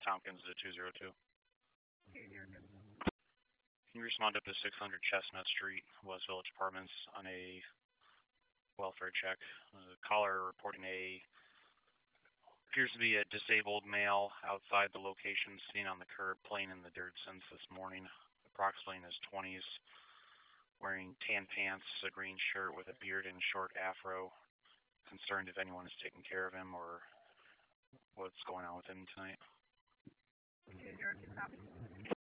Tompkins to 202. Can you respond up to 600 Chestnut Street, West Village Apartments, on a welfare check? Caller reporting appears to be a disabled male outside the location, seen on the curb playing in the dirt since this morning, approximately in his 20s, wearing tan pants, a green shirt with a beard and short afro. Concerned if anyone is taking care of him or what's going on with him tonight.